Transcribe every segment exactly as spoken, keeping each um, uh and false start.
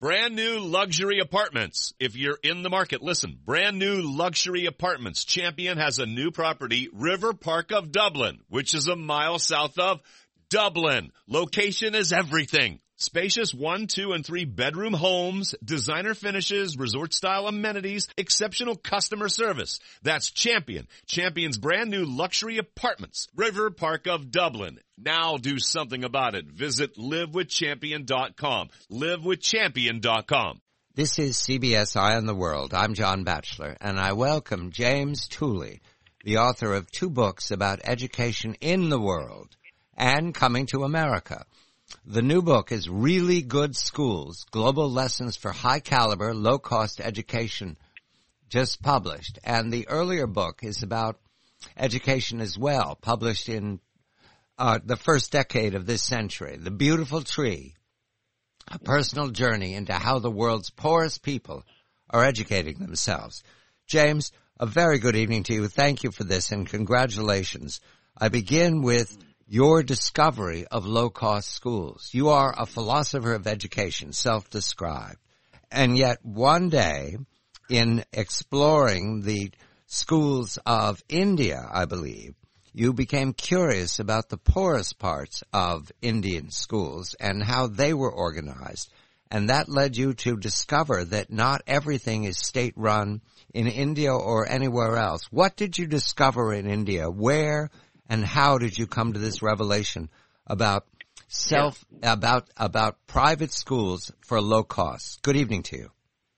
Brand new luxury apartments. If you're in the market, listen. Brand new luxury apartments. Champion has a new property, River Park of Dublin, which is a mile south of Dublin. Location is everything. Spacious one, two, and three bedroom homes, designer finishes, resort-style amenities, exceptional customer service. That's Champion. Champion's brand new luxury apartments. River Park of Dublin. Now do something about it. Visit live with champion dot com. live with champion dot com. This is C B S Eye on the World. I'm John Batchelor, and I welcome James Tooley, the author of two books about education in the world and coming to America. The new book is Really Good Schools, Global Lessons for High-Caliber, Low-Cost Education, just published. And the earlier book is about education as well, published in uh, the first decade of this century. The Beautiful Tree, a personal journey into how the world's poorest people are educating themselves. James, a very good evening to you. Thank you for this, and congratulations. I begin with your discovery of low-cost schools. You are a philosopher of education, self-described. And yet one day, in exploring the schools of India, I believe, you became curious about the poorest parts of Indian schools and how they were organized. And that led you to discover that not everything is state-run in India or anywhere else. What did you discover in India? Where and how did you come to this revelation about self, yeah. about, about private schools for low costs? Good evening to you.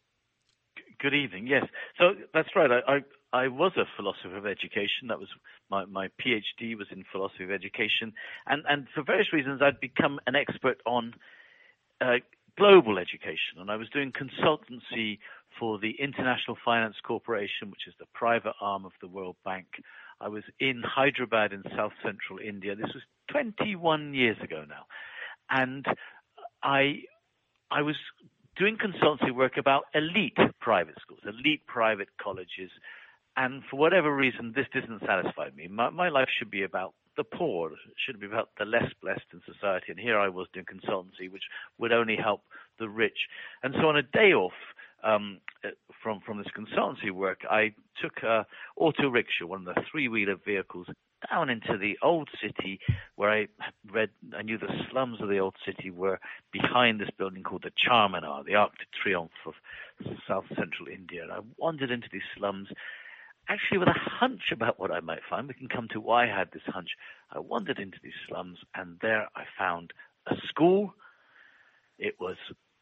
Good evening. Yes. So that's right. I, I, I was a philosopher of education. That was my, my PhD was in philosophy of education. And, and for various reasons, I'd become an expert on, uh, global education. And I was doing consultancy for the International Finance Corporation, which is the private arm of the World Bank. I was in Hyderabad in south central India. This was twenty-one years ago now. And I I was doing consultancy work about elite private schools, elite private colleges. And for whatever reason, this didn't satisfy me. My, my life should be about the poor. It should be about the less blessed in society. And here I was doing consultancy, which would only help the rich. And so on a day off, Um, from from this consultancy work, I took a auto rickshaw, one of the three-wheeler vehicles, down into the old city where I read, I knew the slums of the old city were behind this building called the Charminar, the Arc de Triomphe of south central India. And I wandered into these slums, actually with a hunch about what I might find. We can come to why I had this hunch. I wandered into these slums, and there I found a school. It was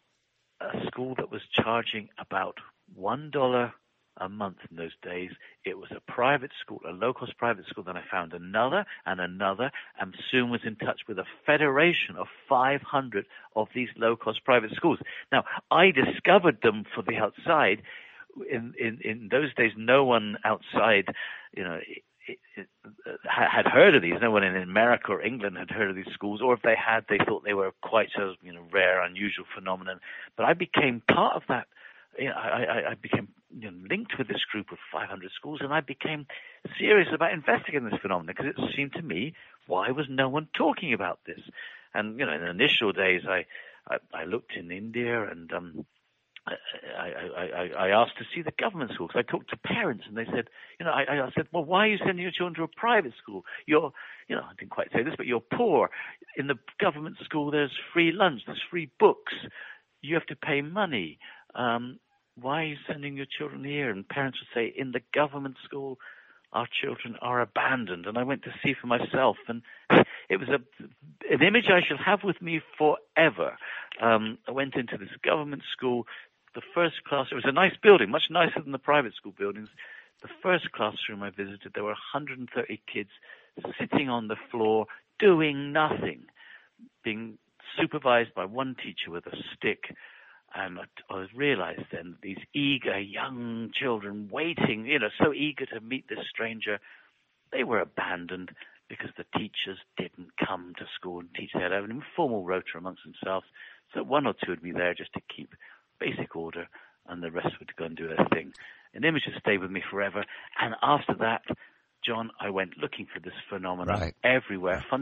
a school that was charging about one dollar a month in those days. It was a private school, a low-cost private school. Then I found another and another, and soon was in touch with a federation of five hundred of these low-cost private schools. Now, I discovered them for the outside. In, in, in those days, no one outside, you know, It, it, uh, had heard of these. No one in America or England had heard of these schools, or if they had, they thought they were quite a you know rare, unusual phenomenon. But I became part of that. You know, I, I, I became you know, linked with this group of five hundred schools, and I became serious about investigating this phenomenon because it seemed to me, why was no one talking about this? And you know, in the initial days, I I, I looked in India and. um I, I, I, I asked to see the government school because I talked to parents and they said, you know, I, I said, well, why are you sending your children to a private school? You're, you know, I didn't quite say this, but you're poor. In the government school, there's free lunch, there's free books. You have to pay money. Um, why are you sending your children here? And parents would say, in the government school, our children are abandoned. And I went to see for myself, and it was a, an image I shall have with me forever. Um, I went into this government school. The first class, it was a nice building, much nicer than the private school buildings. The first classroom I visited, there were one hundred thirty kids sitting on the floor doing nothing, being supervised by one teacher with a stick. And I, I realized then that these eager young children waiting, you know, so eager to meet this stranger, they were abandoned because the teachers didn't come to school and teach. They had an informal rota amongst themselves. So one or two would be there just to keep basic order, and the rest would go and do their thing. An image has stayed with me forever. And after that, John, I went looking for this phenomenon right. everywhere. Fund-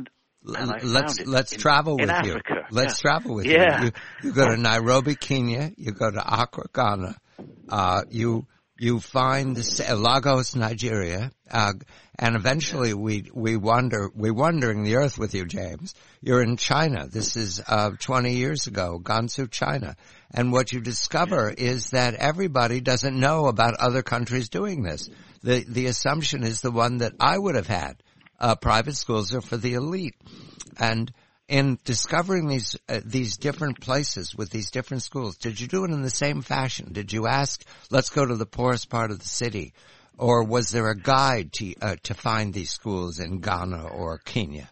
And I let's found it let's in, travel in with Africa. you. Let's yeah. travel with yeah. you. you. You go to Nairobi, Kenya. You go to Accra, Ghana. Uh, you you find the, Lagos, Nigeria, uh, and eventually yeah. we we wander we wandering the earth with you, James. You're in China. This is uh, twenty years ago, Gansu, China. And what you discover is that everybody doesn't know about other countries doing this. The the assumption is the one that I would have had. Uh, private schools are for the elite. And in discovering these uh, these different places with these different schools, did you do it in the same fashion? Did you ask, let's go to the poorest part of the city? Or was there a guide to uh, to find these schools in Ghana or Kenya?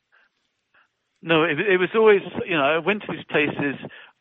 No, it, it was always, you know, I went to these places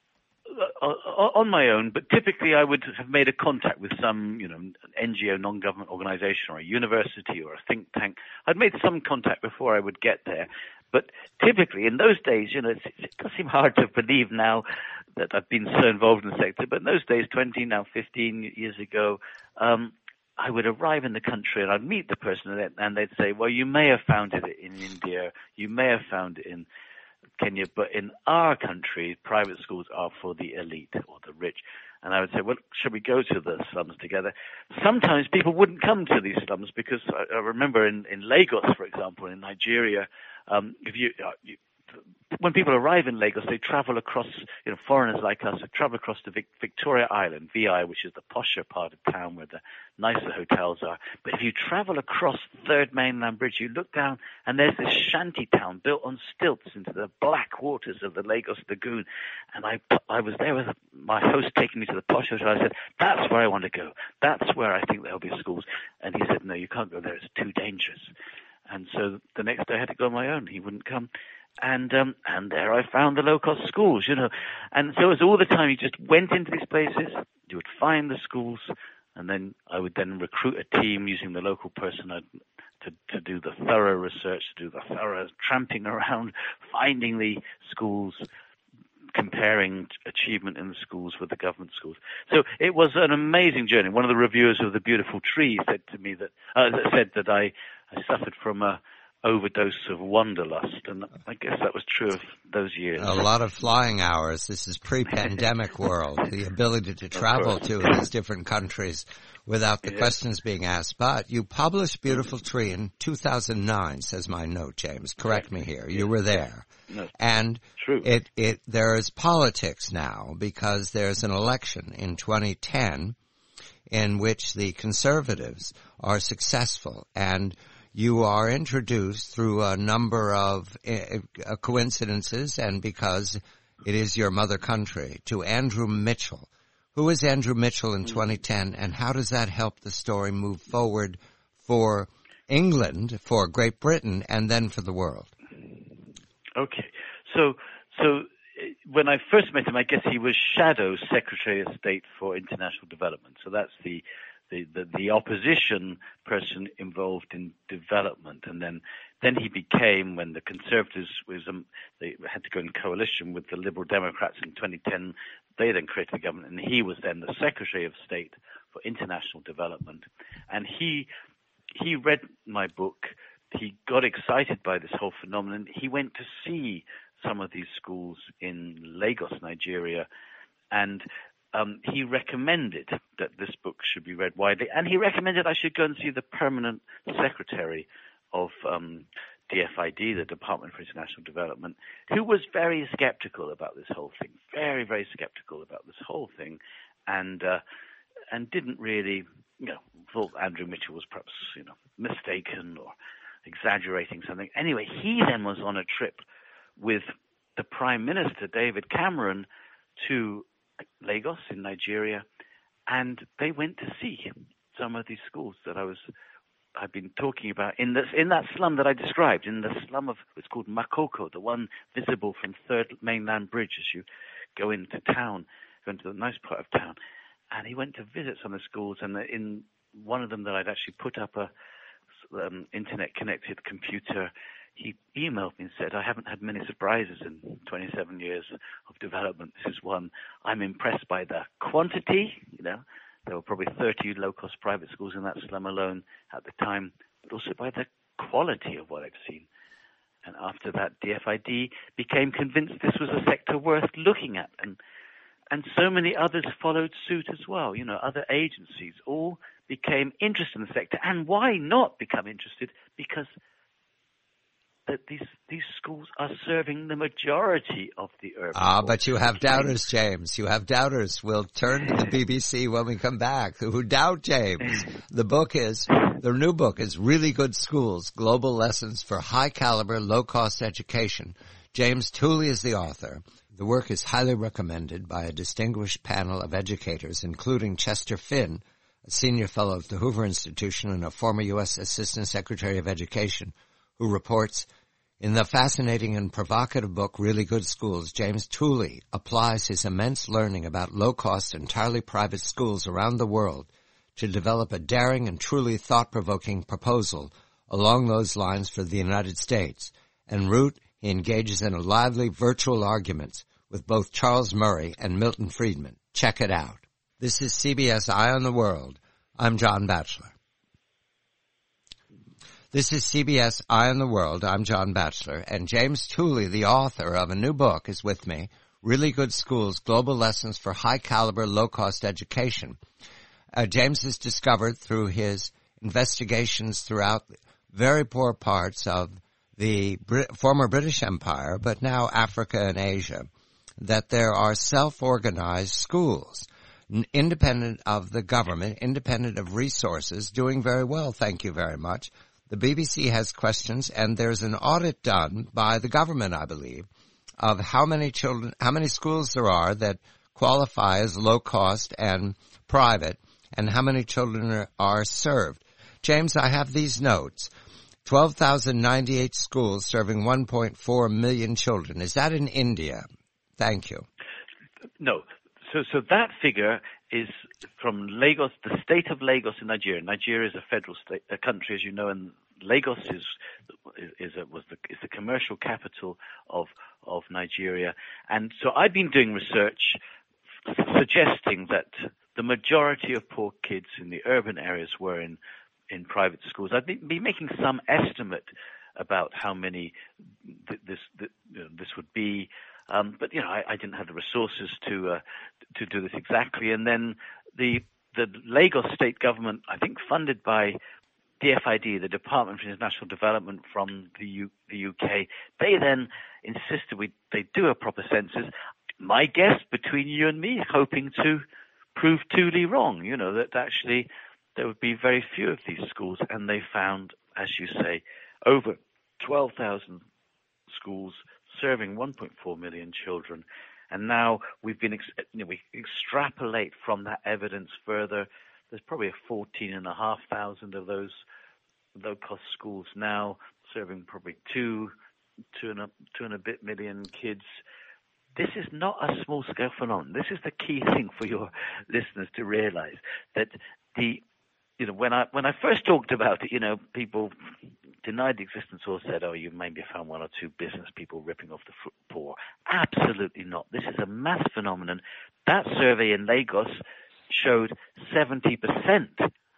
on my own, but typically I would have made a contact with some, you know, N G O, non-government organization, or a university, or a think tank. I'd made some contact before I would get there. But typically, in those days, you know, it's, it does seem hard to believe now that I've been so involved in the sector, but in those days, twenty, now fifteen years ago, um, I would arrive in the country and I'd meet the person and they'd say, well, you may have found it in India, you may have found it in Kenya, but in our country, private schools are for the elite or the rich. And I would say, well, should we go to the slums together? Sometimes people wouldn't come to these slums because I, I remember in, in Lagos, for example, in Nigeria, um, if you, uh, you when people arrive in Lagos, they travel across, you know, foreigners like us, travel across to Vic- Victoria Island, V I, which is the posher part of town where the nicer hotels are. But if you travel across Third Mainland Bridge, you look down and there's this shanty town built on stilts into the black waters of the Lagos Lagoon. And I, I was there with my host taking me to the posh hotel. I said, that's where I want to go. That's where I think there'll be schools. And he said, no, you can't go there. It's too dangerous. And so the next day I had to go on my own. He wouldn't come. And um, and there I found the low-cost schools, you know. And so it was all the time you just went into these places, you would find the schools, and then I would then recruit a team using the local person to, to do the thorough research, to do the thorough tramping around, finding the schools, comparing achievement in the schools with the government schools. So it was an amazing journey. One of the reviewers of The Beautiful Tree said to me that, uh, said that I, I suffered from a overdose of wanderlust, and I guess that was true of those years. A lot of flying hours. This is pre-pandemic world, the ability to travel to these different countries without the yeah. questions being asked. But you published Beautiful Tree in two thousand nine, says my note, James. Correct me here. You were there. No, and true. it it there is politics now because there's an election in twenty ten in which the conservatives are successful, and you are introduced through a number of uh, coincidences and because it is your mother country to Andrew Mitchell. Who is Andrew Mitchell in twenty ten, and how does that help the story move forward for England, for Great Britain, and then for the world? Okay. So, so when I first met him, I guess he was Shadow Secretary of State for International Development. So that's the The, the, the opposition person involved in development, and then then he became, when the Conservatives was um, they had to go in coalition with the Liberal Democrats in twenty ten, they then created the government, and he was then the Secretary of State for International Development. And he he read my book, he got excited by this whole phenomenon. He went to see some of these schools in Lagos, Nigeria, and Um, he recommended that this book should be read widely, and he recommended I should go and see the permanent secretary of um, D F I D, the Department for International Development, who was very skeptical about this whole thing, very, very skeptical about this whole thing, and uh, and didn't really, you know, thought Andrew Mitchell was perhaps, you know, mistaken or exaggerating something. Anyway, he then was on a trip with the Prime Minister, David Cameron, to Lagos in Nigeria, and they went to see some of these schools that I was I've been talking about in this in that slum that I described, in the slum of it's called Makoko, the one visible from Third Mainland Bridge as you go into town, go into the nice part of town. And he went to visit some of the schools, and in one of them that I'd actually put up a um, internet-connected computer. He emailed me and said, I haven't had many surprises in twenty-seven years of development. This is one. I'm impressed by the quantity. You know, there were probably thirty low-cost private schools in that slum alone at the time, but also by the quality of what I've seen. And after that, D F I D became convinced this was a sector worth looking at. And and so many others followed suit as well. You know, other agencies all became interested in the sector. And why not become interested? Because that these these schools are serving the majority of the urban. Ah, but you have doubters, James. You have doubters. We'll turn to the B B C when we come back, who doubt James. The book is, the new book is Really Good Schools, Global Lessons for High Caliber, Low Cost Education. James Tooley is the author. The work is highly recommended by a distinguished panel of educators, including Chester Finn, a senior fellow at the Hoover Institution and a former U S Assistant Secretary of Education, who reports, in the fascinating and provocative book, Really Good Schools, James Tooley applies his immense learning about low-cost, entirely private schools around the world to develop a daring and truly thought-provoking proposal along those lines for the United States. En route, he engages in a lively virtual arguments with both Charles Murray and Milton Friedman. Check it out. This is C B S Eye on the World. I'm John Batchelor. This is C B S Eye on the World. I'm John Batchelor, and James Tooley, the author of a new book, is with me, Really Good Schools, Global Lessons for High-Caliber, Low-Cost Education. Uh, James has discovered through his investigations throughout very poor parts of the Brit- former British Empire, but now Africa and Asia, that there are self-organized schools, n- independent of the government, independent of resources, doing very well, thank you very much. The B B C has questions, and there's an audit done by the government, I believe, of how many children, how many schools there are that qualify as low cost and private, and how many children are, are served. James, I have these notes. twelve thousand ninety-eight schools serving one point four million children. Is that in India? Thank you. No. So, so that figure is from Lagos, the state of Lagos in Nigeria. Nigeria is a federal state, a country, as you know, and Lagos is is a, was the is the commercial capital of of Nigeria. And so I've been doing research suggesting that the majority of poor kids in the urban areas were in in private schools. I've been, been making some estimate about how many th- this th- you know, this would be. Um, but you know, I, I didn't have the resources to uh, to do this exactly. And then the the Lagos state government, I think, funded by D F I D, the Department for International Development from the, U, the U K, they then insisted we they do a proper census. My guess, between you and me, hoping to prove Tooley wrong. You know that actually there would be very few of these schools, and they found, as you say, over twelve thousand schools serving one point four million children. And now we've been, ex- you know, we extrapolate from that evidence further. There's probably fourteen and a half thousand of those low-cost schools now, serving probably two, two and a, two and a bit million kids. This is not a small-scale phenomenon. This is the key thing for your listeners to realize, that the, you know, when I when I first talked about it, you know, people denied the existence or said, oh, you maybe found one or two business people ripping off the poor. Absolutely not. This is a mass phenomenon. That survey in Lagos showed seventy percent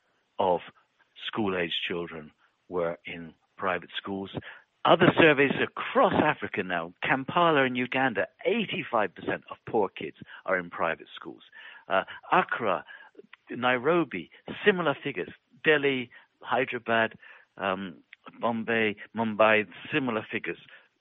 of school-aged children were in private schools. Other surveys across Africa now, Kampala in Uganda, eighty-five percent of poor kids are in private schools. Uh, Accra, Nairobi, similar figures. Delhi, Hyderabad, um, Bombay, Mumbai, similar figures.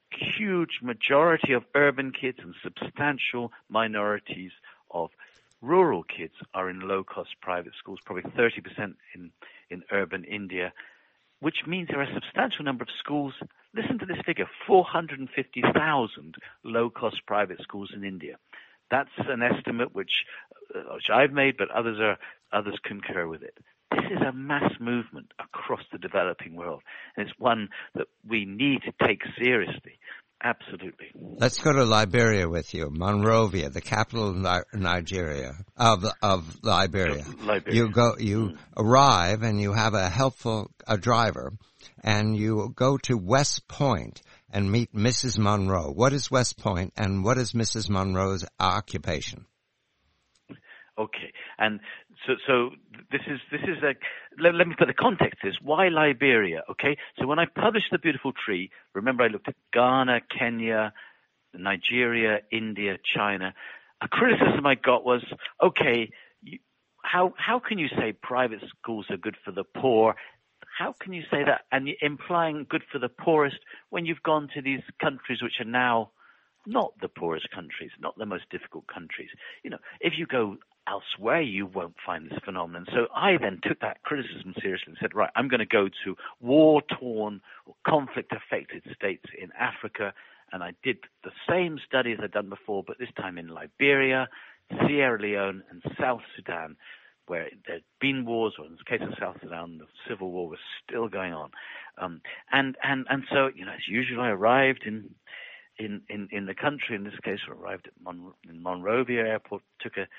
Huge majority of urban kids and substantial minorities of rural kids are in low-cost private schools, probably thirty percent in, in urban India, which means there are a substantial number of schools. Listen to this figure, four hundred fifty thousand low-cost private schools in India. That's an estimate which, uh, which I've made, but others are others concur with it. This is a mass movement across the developing world, and it's one that we need to take seriously. Absolutely. Let's go to Liberia with you, Monrovia, the capital of Ni- Nigeria, of of Liberia. Liberia. You go, you mm. arrive, and you have a helpful a driver, and you go to West Point and meet Missus Monroe. What is West Point, and what is Missus Monroe's occupation? Okay, and so so this is this is a let, let me put the context to this. Why Liberia? Okay, so when I published The Beautiful Tree, remember I looked at Ghana, Kenya, Nigeria, India, China. A criticism I got was, okay, you, how how can you say private schools are good for the poor? How can you say that and implying good for the poorest when you've gone to these countries which are now not the poorest countries, not the most difficult countries? You know, if you go elsewhere, you won't find this phenomenon. So I then took that criticism seriously and said, right, I'm going to go to war-torn or conflict-affected states in Africa. And I did the same studies I'd done before, but this time in Liberia, Sierra Leone, and South Sudan, where there'd been wars, or in the case of South Sudan, the civil war was still going on. Um, and, and, and so, you know, as usual, I arrived in in, in, in the country. In this case, I arrived at Mon- in Monrovia Airport, took a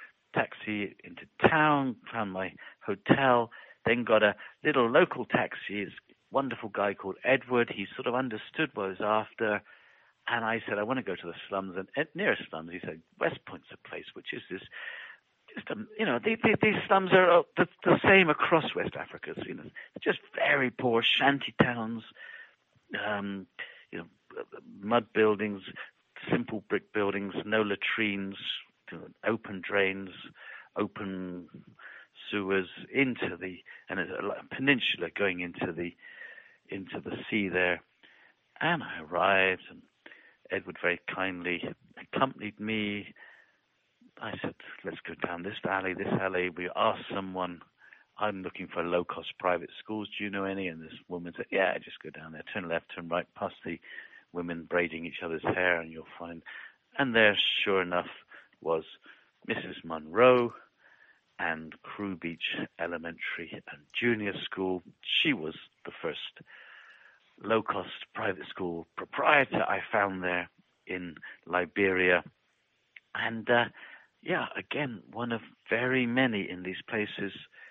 taxi into town, found my hotel, then got a little local taxi. This wonderful guy called Edward. He sort of understood what I was after. And I said, I want to go to the slums. And at nearest slums, he said, West Point's a place, which is this, just, um, you know, they, they, these slums are uh, the, the same across West Africa. So, you know, just very poor shanty towns, um, you know, mud buildings, simple brick buildings, no latrines, open drains, open sewers into the, and it's a peninsula going into the, into the sea there. And I arrived, and Edward very kindly accompanied me. I said, let's go down this alley, this alley. We asked someone, I'm looking for low-cost private schools. Do you know any? And this woman said, yeah, just go down there, turn left, turn right, past the women braiding each other's hair, and you'll find. And there, sure enough, was Missus Monroe and Crew Beach Elementary and Junior School. She was the first low-cost private school proprietor I found there in Liberia. And, uh, yeah, again, one of very many in these places.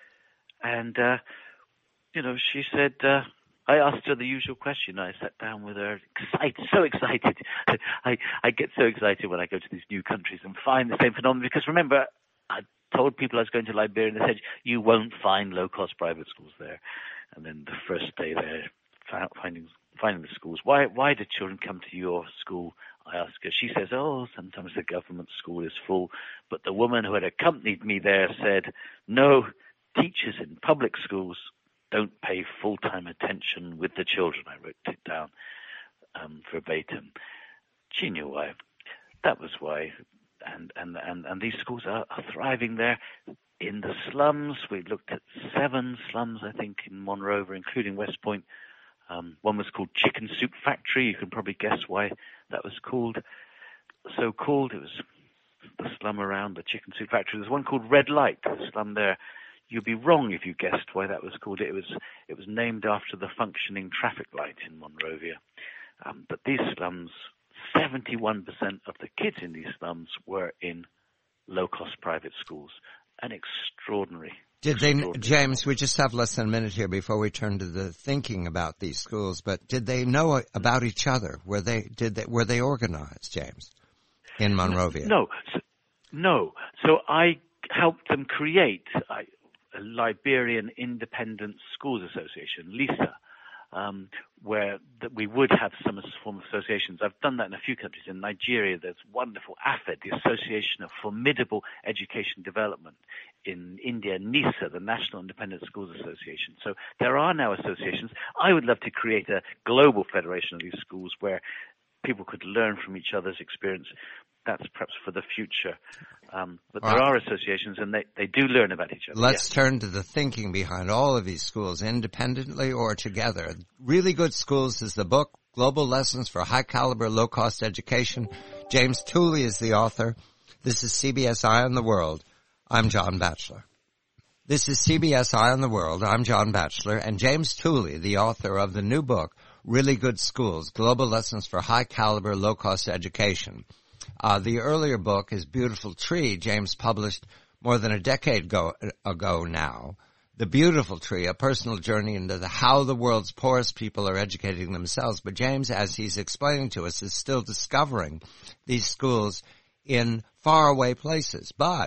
And, uh, you know, she said, uh, I asked her the usual question. I sat down with her, excited, so excited. I, I get so excited when I go to these new countries and find the same phenomenon. Because remember, I told people I was going to Liberia, and they said, you won't find low-cost private schools there. And then the first day there, finding finding the schools. Why why do children come to your school? I asked her. She says, oh, sometimes the government school is full. But the woman who had accompanied me there said, no, teachers in public schools don't pay full-time attention with the children. I wrote it down um, verbatim. She knew why. That was why. And, and, and, and these schools are, are thriving there. In the slums, we looked at seven slums, I think, in Monrovia, including West Point. Um, one was called Chicken Soup Factory. You can probably guess why that was called so called. It was the slum around the Chicken Soup Factory. There's one called Red Light, the slum there. You'd be wrong if you guessed why that was called. It was it was named after the functioning traffic light in Monrovia. Um, but these slums, seventy-one percent of the kids in these slums were in low-cost private schools. An extraordinary. Did they, James, we just have less than a minute here before we turn to the thinking about these schools, but did they know about each other? Were they, did they, were they organized, James, in Monrovia? No, so, no. So I helped them create a, a Liberian Independent Schools Association, LISA, um, where that we would have some form of associations. I've done that in a few countries. In Nigeria, there's wonderful A F E D, the Association of Formidable Education Development. In India, NISA, the National Independent Schools Association. So there are now associations. I would love to create a global federation of these schools where people could learn from each other's experience. That's perhaps for the future. Um, but all there right. are associations, and they, they do learn about each other. Let's yes. turn to the thinking behind all of these schools, independently or together. Really Good Schools is the book, Global Lessons for High-Caliber, Low-Cost Education. James Tooley is the author. This is C B S Eye on the World. I'm John Batchelor. This is C B S Eye on the World. I'm John Batchelor, and James Tooley, the author of the new book, Really Good Schools, Global Lessons for High-Caliber, Low-Cost Education. Uh, the earlier book is Beautiful Tree, James published more than a decade go, ago now. The Beautiful Tree, a personal journey into the, how the world's poorest people are educating themselves. But James, as he's explaining to us, is still discovering these schools in faraway places. But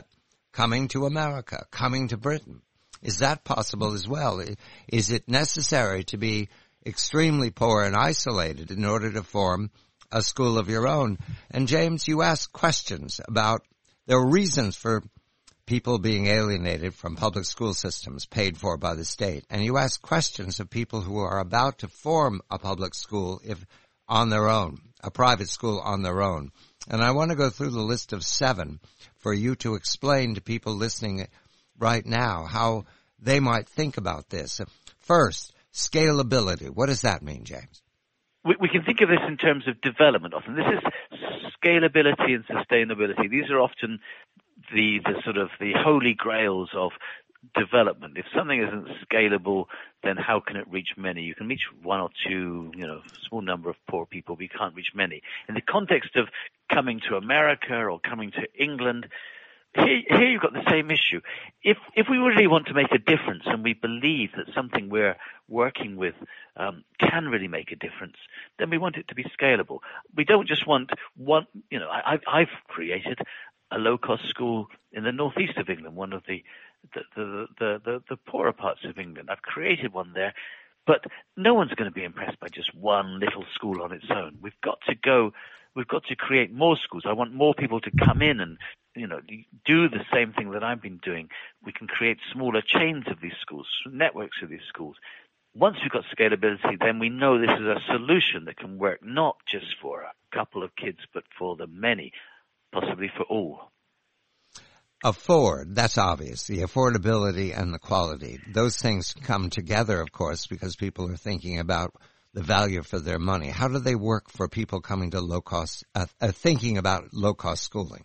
coming to America, coming to Britain. Is that possible as well? Is it necessary to be extremely poor and isolated in order to form a school of your own? And James, you asked questions about, there are reasons for people being alienated from public school systems paid for by the state. And you ask questions of people who are about to form a public school if on their own, a private school on their own. And I want to go through the list of seven for you to explain to people listening right now how they might think about this. First, scalability. What does that mean, James? We, we can think of this in terms of development often. This is scalability and sustainability. These are often the, the sort of the holy grails of development. If something isn't scalable, then how can it reach many? You can reach one or two, you know, small number of poor people, but you can't reach many. In the context of coming to America or coming to England, here, here you've got the same issue. If if we really want to make a difference and we believe that something we're working with um, can really make a difference, then we want it to be scalable. We don't just want one, you know, I, I've created a low-cost school in the northeast of England, one of the The, the, the, the, the poorer parts of England. I've created one there, but no one's going to be impressed by just one little school on its own. We've got to go, we've got to create more schools. I want more people to come in and, you know, do the same thing that I've been doing. We can create smaller chains of these schools, networks of these schools. Once we've got scalability, then we know this is a solution that can work not just for a couple of kids, but for the many, possibly for all. Afford, that's obvious, the affordability and the quality. Those things come together, of course, because people are thinking about the value for their money. How do they work for people coming to low-cost, uh, uh, thinking about low-cost schooling?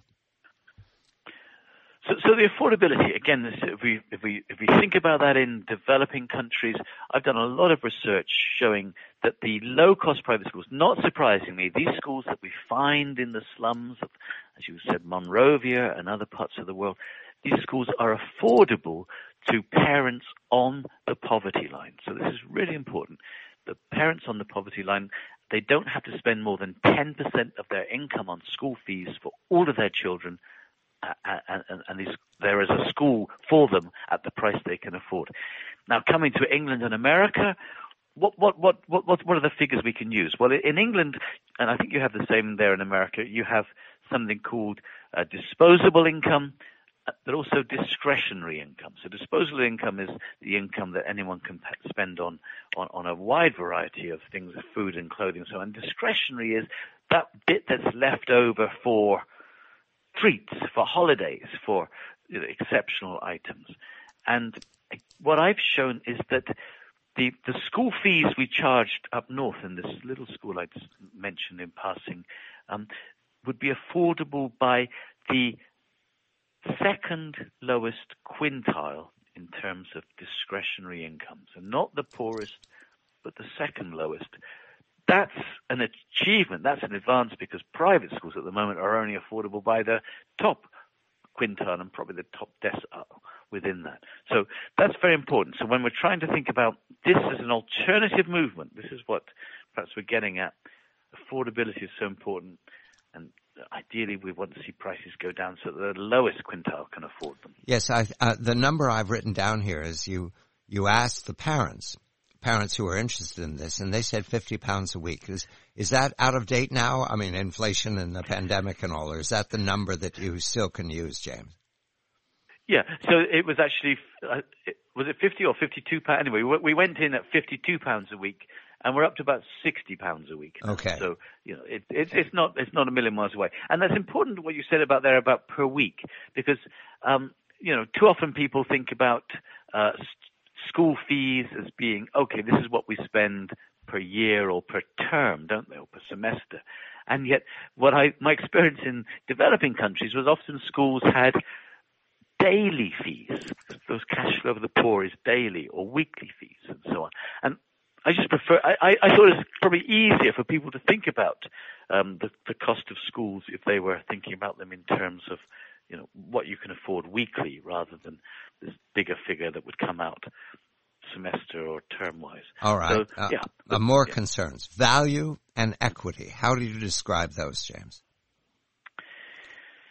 So, so the affordability, again, this, if we if we if we think about that in developing countries, I've done a lot of research showing that the low-cost private schools, not surprisingly, these schools that we find in the slums of, as you said, Monrovia and other parts of the world, these schools are affordable to parents on the poverty line. So this is really important. The parents on the poverty line, they don't have to spend more than ten percent of their income on school fees for all of their children. Uh, and, and these, there is a school for them at the price they can afford. Now, coming to England and America, what what what what what are the figures we can use? Well, in England, and I think you have the same there in America, you have something called uh, disposable income, but also discretionary income. So disposable income is the income that anyone can spend on, on, on a wide variety of things, food and clothing and so on. And discretionary is that bit that's left over for treats, for holidays, for, you know, exceptional items. And what I've shown is that the the school fees we charged up north in this little school I just mentioned in passing um, would be affordable by the second lowest quintile in terms of discretionary income. So not the poorest, but the second lowest. That's an achievement, that's an advance, because private schools at the moment are only affordable by the top quintile and probably the top decile within that. So that's very important. So when we're trying to think about this as an alternative movement, this is what perhaps we're getting at. Affordability is so important, and ideally we want to see prices go down so that the lowest quintile can afford them. Yes, I, uh, the number I've written down here is you, you asked the parents, parents who are interested in this, and they said fifty pounds a week. Is is that out of date now? I mean, inflation and the pandemic and all, or is that the number that you still can use, James? Yeah, so it was actually, uh, it, was it fifty or fifty-two pounds? Anyway, we, we went in at fifty-two pounds a week, and we're up to about sixty pounds a week. Okay. So, you know, it, it, it's not it's not a million miles away. And that's important what you said about there about per week, because, um, you know, too often people think about uh school fees as being, okay, this is what we spend per year or per term, don't they, or per semester. And yet what I, my experience in developing countries was often schools had daily fees. Those cash flow of the poor is daily or weekly fees and so on. And I just prefer, I, I thought it was probably easier for people to think about um, the, the cost of schools if they were thinking about them in terms of, you know, what you can afford weekly rather than this bigger figure that would come out semester or term-wise. All right. So, yeah. Uh, uh, more yeah. concerns. Value and equity. How do you describe those, James?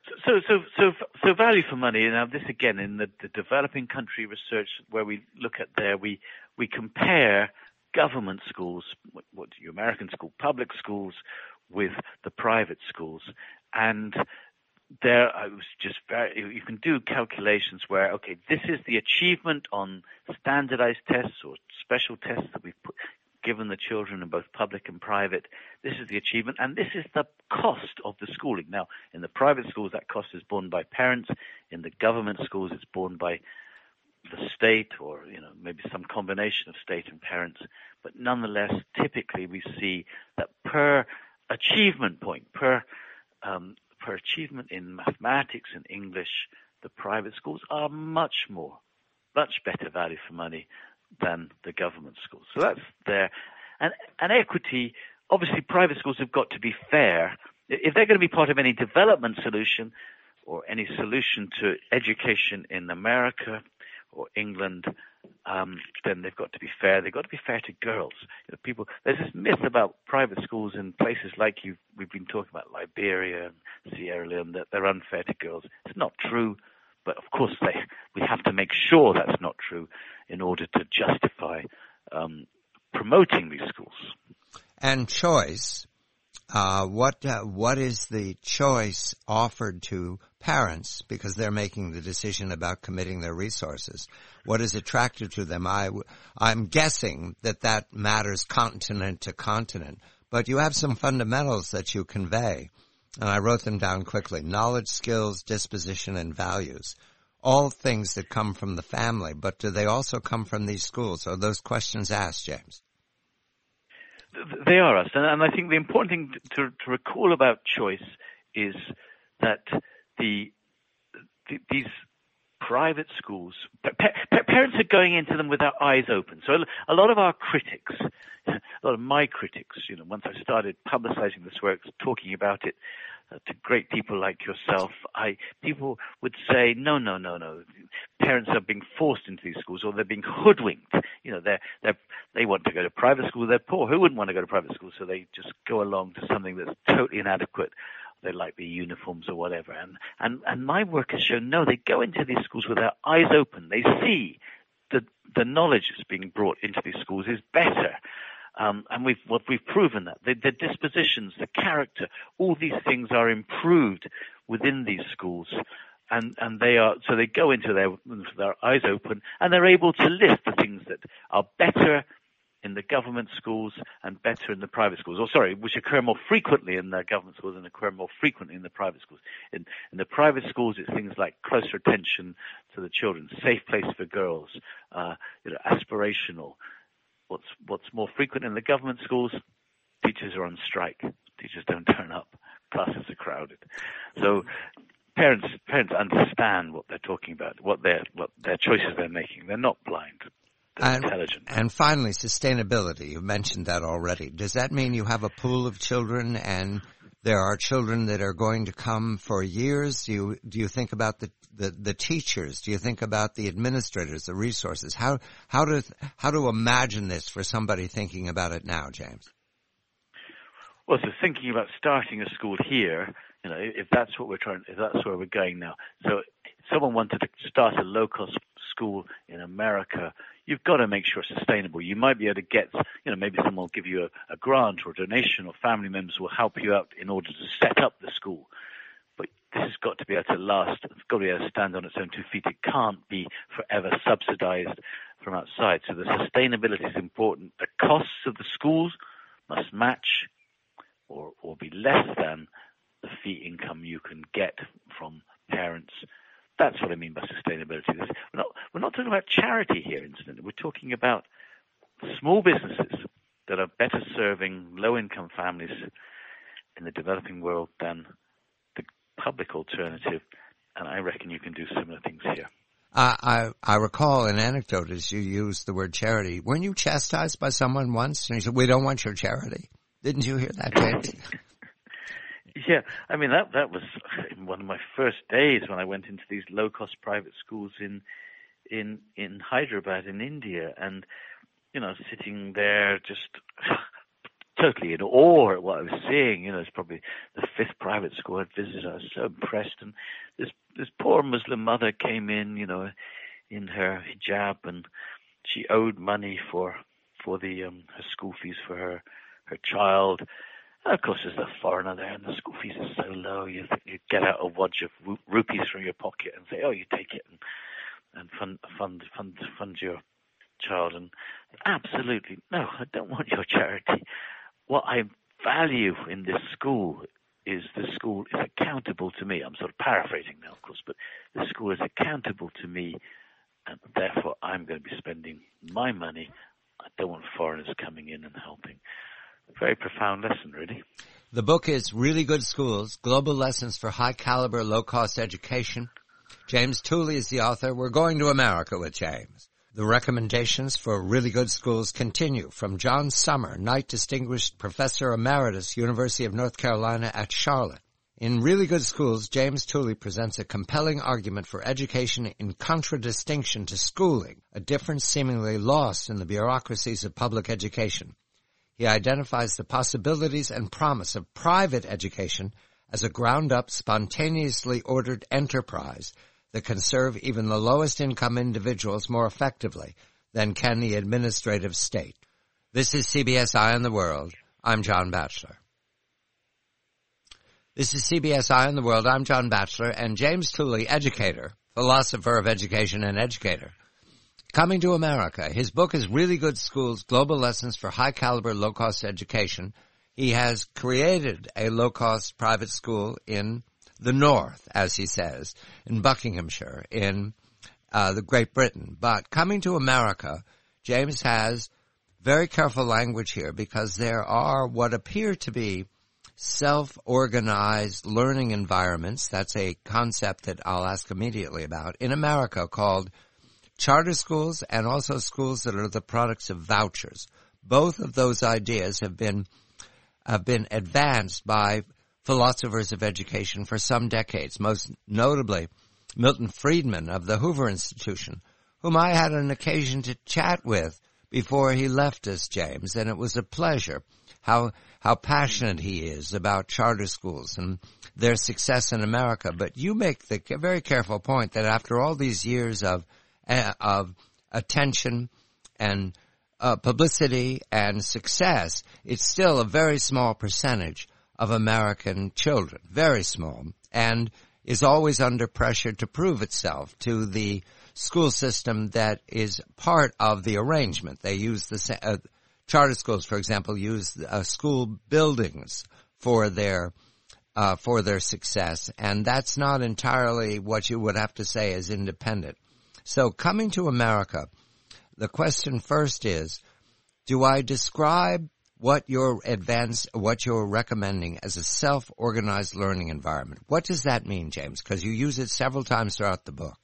So, so, so, so value for money. Now, this again in the, the developing country research where we look at there, we we compare government schools, what, what you American school, public schools, with the private schools, and there I was just very. You can do calculations where okay, this is the achievement on standardized tests or special tests that we've put, given the children in both public and private. This is the achievement, and this is the cost of the schooling. Now, in the private schools, that cost is borne by parents. In the government schools, it's borne by the state, or you know, maybe some combination of state and parents. But nonetheless, typically we see that per achievement point, per um, per achievement in mathematics and English, the private schools are much more, much better value for money than the government schools. So that's there. And, and equity, obviously private schools have got to be fair. If they're going to be part of any development solution or any solution to education in America or England, um, then they've got to be fair. They've got to be fair to girls. You know, people, there's this myth about private schools in places like you we've been talking about, Liberia and Sierra Leone, that they're unfair to girls. It's not true. But of course, they, we have to make sure that's not true in order to justify um, promoting these schools. And choice, uh, what uh, what is the choice offered to parents because they're making the decision about committing their resources? What is attractive to them? I, I'm guessing that that matters continent to continent, but you have some fundamentals that you convey. And I wrote them down quickly. Knowledge, skills, disposition, and values. All things that come from the family, but do they also come from these schools? Are those questions asked, James? They are asked. And I think the important thing to, to recall about choice is that the, the these private schools, pa- pa- parents are going into them with their eyes open. So a lot of our critics, a lot of my critics, you know, once I started publicizing this work, talking about it uh, to great people like yourself, I people would say, no, no, no, no. Parents are being forced into these schools, or they're being hoodwinked. You know, they're, they're, they want to go to private school. They're poor. Who wouldn't want to go to private school? So they just go along to something that's totally inadequate. They like the uniforms or whatever. And, and, and my work has shown, no, they go into these schools with their eyes open. They see that the knowledge that's being brought into these schools is better. Um, and we've, what we've proven that. The, the dispositions, the character, all these things are improved within these schools. And, and they are, so they go into there with their eyes open, and they're able to list the things that are better in the government schools and better in the private schools, or sorry, which occur more frequently in the government schools and occur more frequently in the private schools. In, in the private schools, it's things like closer attention to the children, safe place for girls, uh, you know, aspirational. What's what's more frequent in the government schools? Teachers are on strike. Teachers don't turn up. Classes are crowded. So parents parents understand what they're talking about, what their what their choices they're making. They're not blind. And, intelligent. And finally, sustainability. You mentioned that already. Does that mean you have a pool of children and there are children that are going to come for years? Do you, do you think about the, the, the teachers? Do you think about the administrators, the resources? How, how to, how to imagine this for somebody thinking about it now, James? Well, so thinking about starting a school here, you know, if that's what we're trying, if that's where we're going now. So if someone wanted to start a low-cost school in America, you've got to make sure it's sustainable. You might be able to get, you know, maybe someone will give you a, a grant or a donation, or family members will help you out in order to set up the school. But this has got to be able to last. It's got to be able to stand on its own two feet. It can't be forever subsidized from outside. So the sustainability is important. The costs of the schools must match or, or be less than the fee income you can get from parents. That's what I mean by sustainability. We're not, we're not talking about charity here, incidentally. We're talking about small businesses that are better serving low-income families in the developing world than the public alternative, and I reckon you can do similar things here. Uh, I I recall an anecdote as you used the word charity. Weren't you chastised by someone once? And you said, "We don't want your charity." Didn't you hear that, James? Yeah, I mean, that that was one of my first days when I went into these low-cost private schools in in in Hyderabad in India, and you know, sitting there just totally in awe at what I was seeing. You know, it's probably the fifth private school I'd visited. I was so impressed. And this this poor Muslim mother came in, you know, in her hijab, and she owed money for for the um, her school fees for her her child. And of course, there's a foreigner there, and the school fees are so low. You think you get out a wodge of ru- rupees from your pocket and say, "Oh, you take it and and fund fund fund fund your child." And absolutely no, I don't want your charity. What I value in this school is the school is accountable to me. I'm sort of paraphrasing now, of course, but the school is accountable to me, and therefore I'm going to be spending my money. I don't want foreigners coming in and helping. Very profound lesson, really. The book is Really Good Schools, Global Lessons for High-Caliber, Low-Cost Education. James Tooley is the author. We're going to America with James. The recommendations for Really Good Schools continue from John Summer, Knight Distinguished Professor Emeritus, University of North Carolina at Charlotte. In Really Good Schools, James Tooley presents a compelling argument for education in contradistinction to schooling, a difference seemingly lost in the bureaucracies of public education. He identifies the possibilities and promise of private education as a ground-up, spontaneously ordered enterprise that can serve even the lowest-income individuals more effectively than can the administrative state. This is C B S Eye on the World. I'm John Batchelor. This is C B S Eye on the World. I'm John Batchelor, and James Tooley, educator, philosopher of education and educator, coming to America. His book is Really Good Schools, Global Lessons for High-Caliber, Low-Cost Education. He has created a low-cost private school in the North, as he says, in Buckinghamshire, in uh, the Great Britain. But coming to America, James has very careful language here because there are what appear to be self-organized learning environments. That's a concept that I'll ask immediately about in America called charter schools and also schools that are the products of vouchers. Both of those ideas have been have been advanced by philosophers of education for some decades, most notably Milton Friedman of the Hoover Institution, whom I had an occasion to chat with before he left us, James, and it was a pleasure how how passionate he is about charter schools and their success in America. But you make the very careful point that after all these years of of attention and uh, publicity and success, it's still a very small percentage of American children, very small, and is always under pressure to prove itself to the school system that is part of the arrangement. They use the uh, charter schools, for example, use uh, school buildings for their uh, for their success, and that's not entirely what you would have to say is independent. So coming to America, the question first is, do I describe what you're advance, what you're recommending as a self-organized learning environment? What does that mean, James? Because you use it several times throughout the book.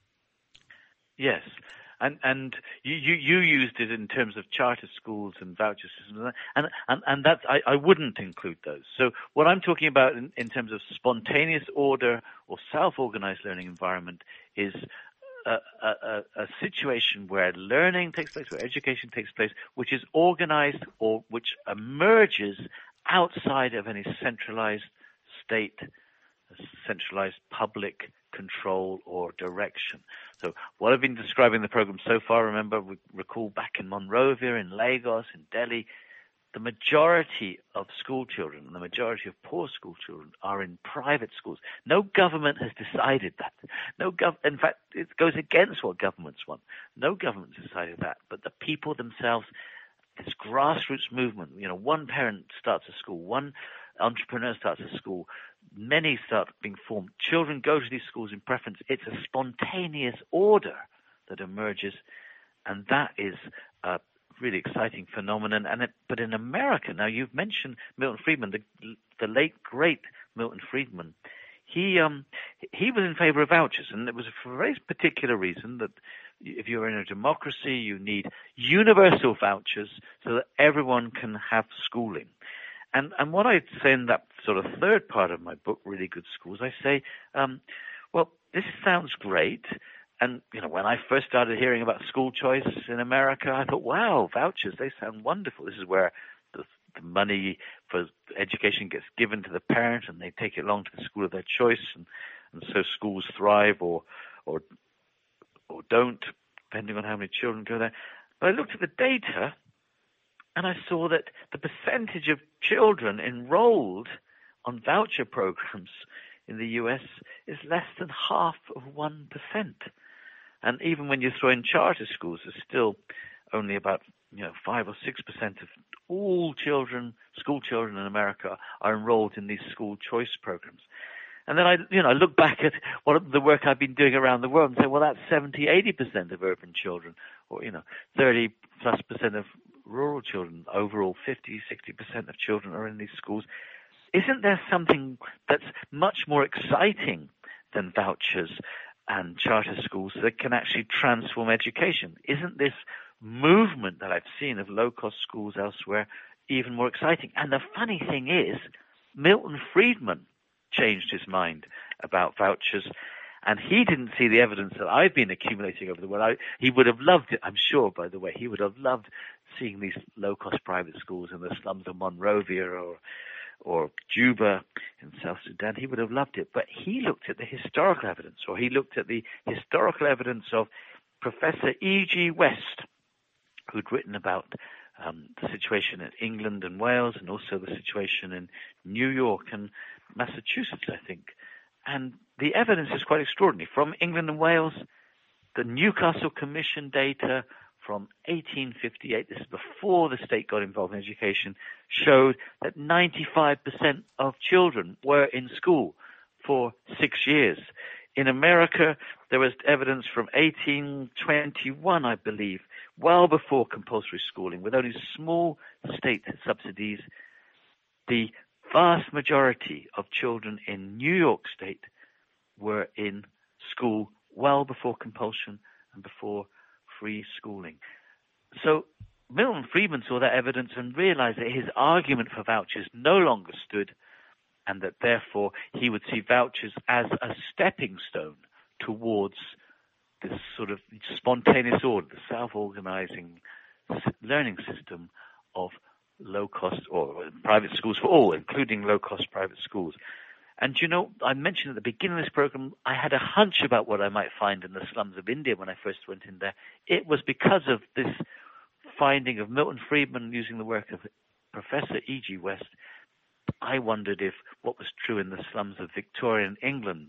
Yes. And and you, you, you used it in terms of charter schools and voucher systems, and and and that's I, I wouldn't include those. So what I'm talking about in, in terms of spontaneous order or self-organized learning environment is A, a, a situation where learning takes place, where education takes place, which is organized or which emerges outside of any centralized state, centralized public control or direction. So what I've been describing in the program so far, remember, we recall back in Monrovia, in Lagos, in Delhi, the majority of school children and the majority of poor school children are in private schools. No government has decided that. No gov- in fact, it goes against what governments want. No government has decided that. But the people themselves, this grassroots movement, you know, one parent starts a school, one entrepreneur starts a school, many start being formed. Children go to these schools in preference. It's a spontaneous order that emerges, and that is uh, really exciting phenomenon. And it, but in America, now you've mentioned Milton Friedman, the the late great Milton Friedman. He um he was in favor of vouchers, and it was for a very particular reason that if you're in a democracy, you need universal vouchers so that everyone can have schooling. And and what I say in that sort of third part of my book, Really Good Schools, I say, um, well, this sounds great. And, you know, when I first started hearing about school choice in America, I thought, wow, vouchers, they sound wonderful. This is where the, the money for education gets given to the parent, and they take it along to the school of their choice, and, and so schools thrive or or or don't, depending on how many children go there. But I looked at the data, and I saw that the percentage of children enrolled on voucher programs in the U S is less than half of one percent. And even when you throw in charter schools, there's still only about, you know, five or six percent of all children, school children in America are enrolled in these school choice programs. And then I, you know, I look back at what the work I've been doing around the world and say, well, that's seventy, eighty percent of urban children, or, you know, thirty plus percent of rural children. Overall, fifty, sixty percent of children are in these schools. Isn't there something that's much more exciting than vouchers and charter schools that can actually transform education? Isn't this movement that I've seen of low-cost schools elsewhere even more exciting? And the funny thing is, Milton Friedman changed his mind about vouchers, and he didn't see the evidence that I've been accumulating over the world. I, he would have loved it, I'm sure, by the way. He would have loved seeing these low-cost private schools in the slums of Monrovia or or Juba in South Sudan. He would have loved it. But he looked at the historical evidence, or he looked at the historical evidence of Professor E G West, who'd written about um, the situation in England and Wales, and also the situation in New York and Massachusetts, I think. And the evidence is quite extraordinary. From England and Wales, the Newcastle Commission data from eighteen fifty-eight, this is before the state got involved in education, showed that ninety-five percent of children were in school for six years. In America, there was evidence from eighteen twenty-one, I believe, well before compulsory schooling, with only small state subsidies. The vast majority of children in New York State were in school well before compulsion and before free schooling. So Milton Friedman saw that evidence and realized that his argument for vouchers no longer stood, and that therefore he would see vouchers as a stepping stone towards this sort of spontaneous order, the self-organizing learning system of low-cost or private schools for all, including low-cost private schools. And, you know, I mentioned at the beginning of this program, I had a hunch about what I might find in the slums of India when I first went in there. It was because of this finding of Milton Friedman using the work of Professor E G West. I wondered if what was true in the slums of Victorian England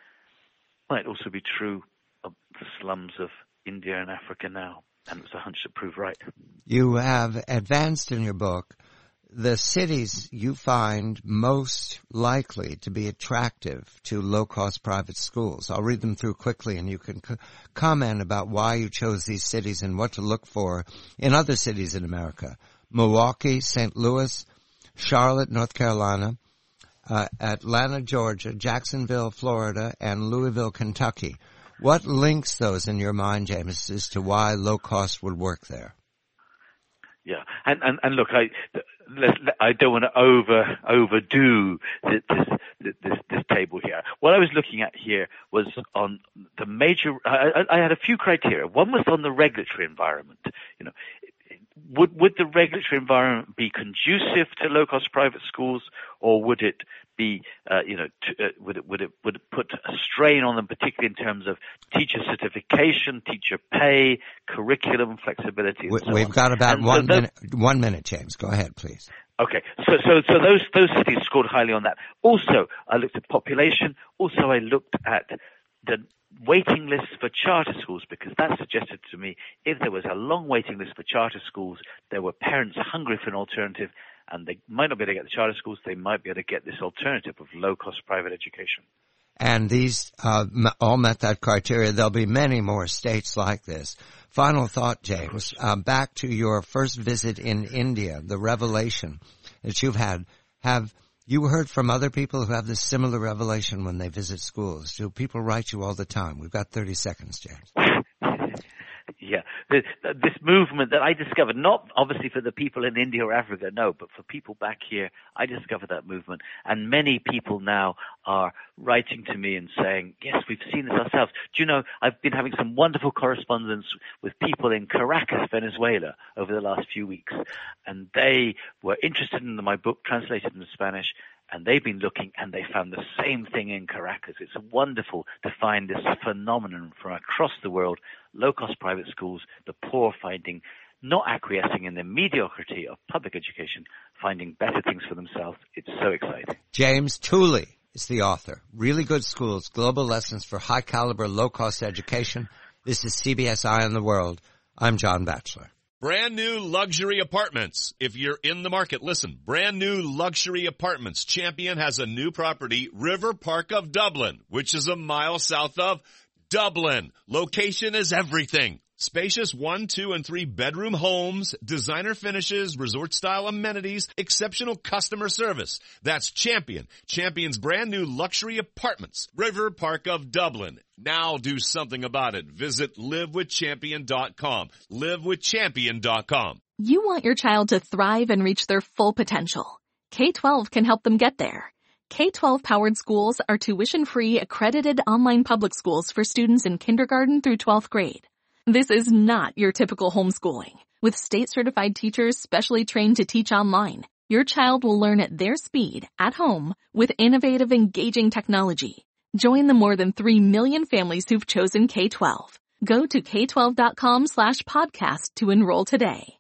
might also be true of the slums of India and Africa now. And it was a hunch that proved right. You have advanced in your book the cities you find most likely to be attractive to low-cost private schools. I'll read them through quickly, and you can c- comment about why you chose these cities and what to look for in other cities in America. Milwaukee, Saint Louis, Charlotte, North Carolina, uh, Atlanta, Georgia, Jacksonville, Florida, and Louisville, Kentucky. What links those in your mind, James, as to why low cost would work there? Yeah, and and, and look, I I don't want to over overdo this, this this this table here. What I was looking at here was on the major. I, I had a few criteria. One was on the regulatory environment. You know, would would the regulatory environment be conducive to low cost private schools, or would it be, uh, you know, t- uh, would it would it would it put a strain on them, particularly in terms of teacher certification, teacher pay, curriculum flexibility? And so We've on. got about and one so those, minute. One minute, James. Go ahead, please. Okay, so so so those those cities scored highly on that. Also, I looked at population. Also, I looked at the waiting lists for charter schools, because that suggested to me if there was a long waiting list for charter schools, there were parents hungry for an alternative, and they might not be able to get the charter schools, they might be able to get this alternative of low-cost private education. And these uh, all met that criteria. There'll be many more states like this. Final thought, James, uh, back to your first visit in India, the revelation that you've had. Have you heard from other people who have this similar revelation when they visit schools? Do people write you all the time? We've got thirty seconds, James. Yeah, this movement that I discovered, not obviously for the people in India or Africa, no, but for people back here, I discovered that movement. And many people now are writing to me and saying, yes, we've seen this ourselves. Do you know, I've been having some wonderful correspondence with people in Caracas, Venezuela, over the last few weeks. And they were interested in my book, translated into Spanish. And they've been looking, and they found the same thing in Caracas. It's wonderful to find this phenomenon from across the world, low-cost private schools, the poor finding, not acquiescing in the mediocrity of public education, finding better things for themselves. It's so exciting. James Tooley is the author. Really Good Schools, Global Lessons for High-Caliber, Low-Cost Education. This is C B S Eye on the World. I'm John Batchelor. Brand new luxury apartments. If you're in the market, listen. Brand new luxury apartments. Champion has a new property, River Park of Dublin, which is a mile south of Dublin. Location is everything. Spacious one, two, and three bedroom homes, designer finishes, resort-style amenities, exceptional customer service. That's Champion. Champion's brand new luxury apartments, River Park of Dublin. Now do something about it. Visit live with champion dot com. live with champion dot com. You want your child to thrive and reach their full potential. K twelve can help them get there. K twelve powered schools are tuition-free, accredited online public schools for students in kindergarten through twelfth grade. This is not your typical homeschooling. With state-certified teachers specially trained to teach online, your child will learn at their speed, at home, with innovative, engaging technology. Join the more than three million families who've chosen K twelve. Go to K twelve dot com slash podcast to enroll today.